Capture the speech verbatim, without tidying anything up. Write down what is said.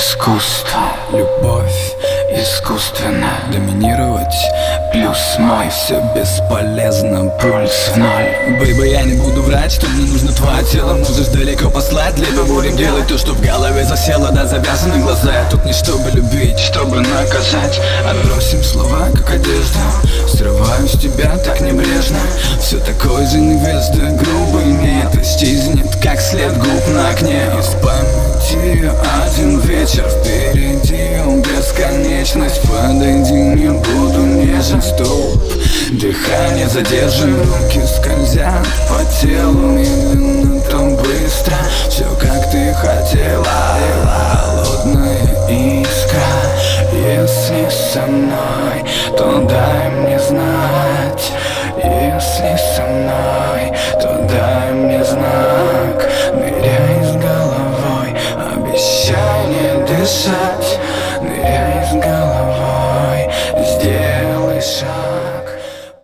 искусство, любовь искусственно доминировать. Плюс мой, все бесполезно, пульс в ноль. Бэйба, я не буду врать, что мне нужно твое тело. Можешь далеко послать, либо будем делать то, что в голове засело. Да, завязаны глаза, я тут не чтобы любить, чтобы наказать. Отбросим слова, как одежда, срываю с тебя так небрежно. Все такой же невежда, грубый нет, исчезнет, как след губ на окне. Из памяти один вечер впереди, бесконечность. Подойди, не буду нежен, стоп. Дыхание задержим, руки скользят по телу медленно, то быстро. Все как ты хотела, холодная искра. Если со мной, то дай мне знать. Если со мной, то дай мне знак. Ныряй с головой, обещай не дышать. Ныряй с головой.